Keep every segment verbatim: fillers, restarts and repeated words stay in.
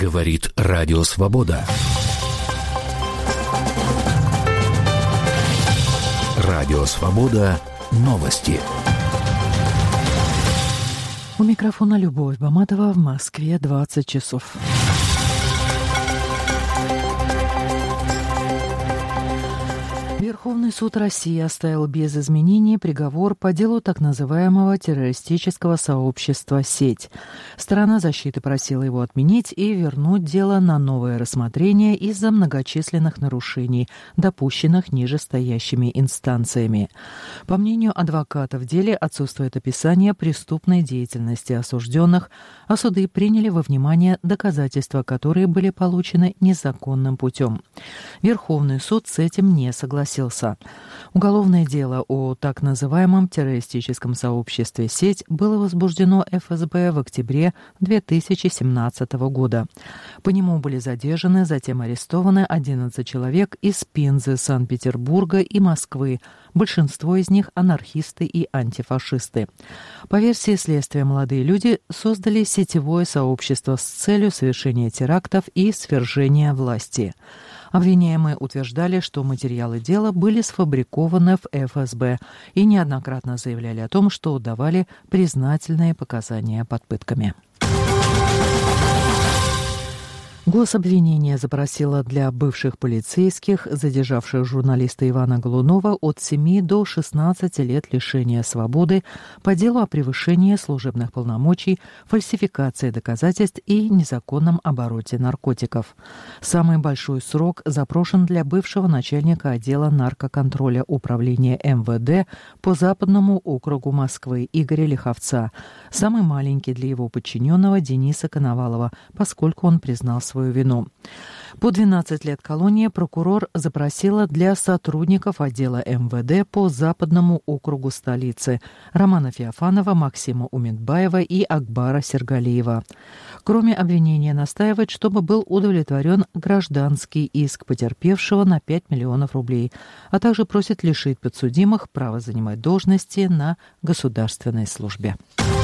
Говорит Радио Свобода. Радио Свобода. Новости. У микрофона Любовь Баматова. В Москве двадцать часов. Верховный суд России оставил без изменений приговор по делу так называемого террористического сообщества «Сеть». Сторона защиты просила его отменить и вернуть дело на новое рассмотрение из-за многочисленных нарушений, допущенных нижестоящими инстанциями. По мнению адвоката, в деле отсутствует описание преступной деятельности осужденных, а суды приняли во внимание доказательства, которые были получены незаконным путем. Верховный суд с этим не согласился. Уголовное дело о так называемом террористическом сообществе «Сеть» было возбуждено эф эс бэ в октябре две тысячи семнадцатого года. По нему были задержаны, затем арестованы одиннадцать человек из Пензы, Санкт-Петербурга и Москвы. Большинство из них анархисты и антифашисты. По версии следствия, молодые люди создали сетевое сообщество с целью совершения терактов и свержения власти. Обвиняемые утверждали, что материалы дела были сфабрикованы в эф эс бэ и неоднократно заявляли о том, что давали признательные показания под пытками. Гособвинение запросило для бывших полицейских, задержавших журналиста Ивана Голунова, от семи до шестнадцати лет лишения свободы по делу о превышении служебных полномочий, фальсификации доказательств и незаконном обороте наркотиков. Самый большой срок запрошен для бывшего начальника отдела наркоконтроля управления эм вэ дэ по Западному округу Москвы Игоря Лиховца, самый маленький для его подчиненного Дениса Коновалова, поскольку он признал свою свою вину. По двенадцать лет колонии прокурор запросила для сотрудников отдела эм вэ дэ по Западному округу столицы Романа Феофанова, Максима Умедбаева и Акбара Сергалиева. Кроме обвинения, настаивает, чтобы был удовлетворен гражданский иск потерпевшего на пять миллионов рублей, а также просит лишить подсудимых права занимать должности на государственной службе.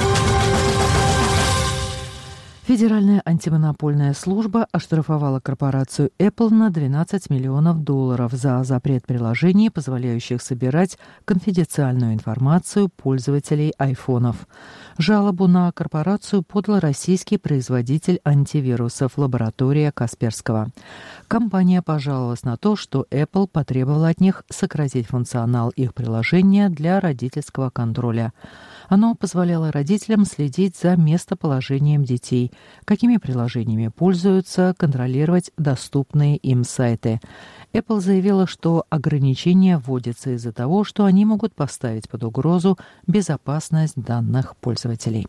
Федеральная антимонопольная служба оштрафовала корпорацию Apple на двенадцать миллионов долларов за запрет приложений, позволяющих собирать конфиденциальную информацию пользователей айфонов. Жалобу на корпорацию подал российский производитель антивирусов лаборатория Касперского. Компания пожаловалась на то, что Apple потребовала от них сократить функционал их приложения для родительского контроля. Оно позволяло родителям следить за местоположением детей, какими приложениями пользуются, контролировать доступные им сайты. Apple заявила, что ограничения вводятся из-за того, что они могут поставить под угрозу безопасность данных пользователей.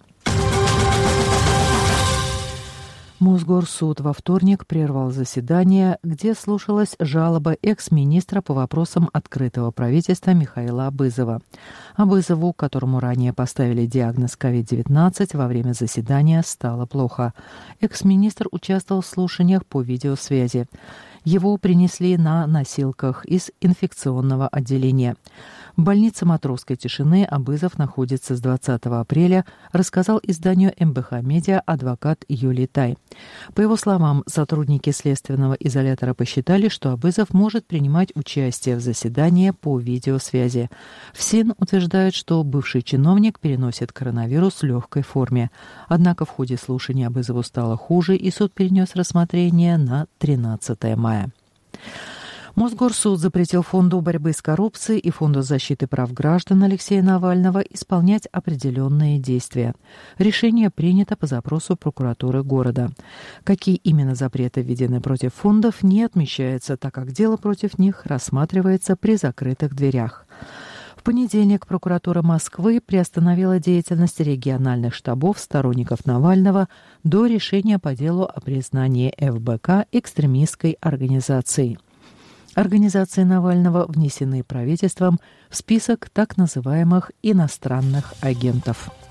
Мосгорсуд во вторник прервал заседание, где слушалась жалоба экс-министра по вопросам открытого правительства Михаила Абызова. Абызову, которому ранее поставили диагноз ковид девятнадцать, во время заседания стало плохо. Экс-министр участвовал в слушаниях по видеосвязи. Его принесли на носилках из инфекционного отделения. В больнице Матросской тишины Абызов находится с двадцатого апреля, рассказал изданию эм бэ ха Медиа адвокат Юлий Тай. По его словам, сотрудники следственного изолятора посчитали, что Абызов может принимать участие в заседании по видеосвязи. ФСИН утверждает, что бывший чиновник переносит коронавирус в легкой форме. Однако в ходе слушания Абызову стало хуже, и суд перенес рассмотрение на тринадцатое мая. Мосгорсуд запретил Фонду борьбы с коррупцией и Фонду защиты прав граждан Алексея Навального исполнять определенные действия. Решение принято по запросу прокуратуры города. Какие именно запреты введены против фондов, не отмечается, так как дело против них рассматривается при закрытых дверях. В понедельник прокуратура Москвы приостановила деятельность региональных штабов сторонников Навального до решения по делу о признании эф бэ ка экстремистской организацией. Организации Навального внесены правительством в список так называемых иностранных агентов.